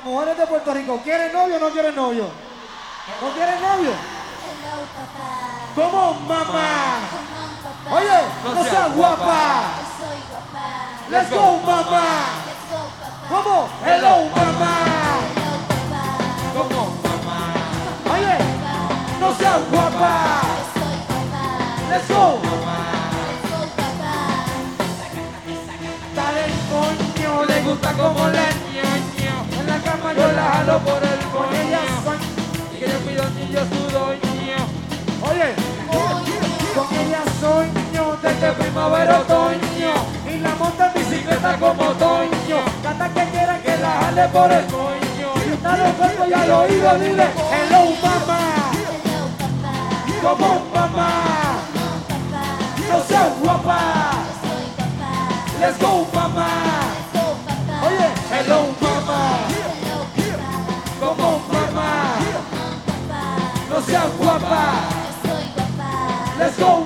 Mujeres de Puerto Rico, ¿quieren novio o no quieren novio? ¿No quieren novio? ¿Cómo, mamá? Oye, no seas guapa. Let's go, mamá. ¿Cómo? Hello, mamá. ¿Cómo, mamá? Oye, no seas guapa. Let's go, mamá. Dale, coño, le gusta como la ñoño. En la cama yo la jalo por el coño. Y que yo pido ni yo sudo, ño. Oye, con ella sueño desde primavera otoño. Y la monta en bicicleta como Toño. Canta que quiera que la jale por el coño. Y dale fuerte y al oído dile hello mamá. Como mamá. No seas guapa. Let's go mamá. Oye, hello mamá. Como mamá. No seas guapa. Let's go.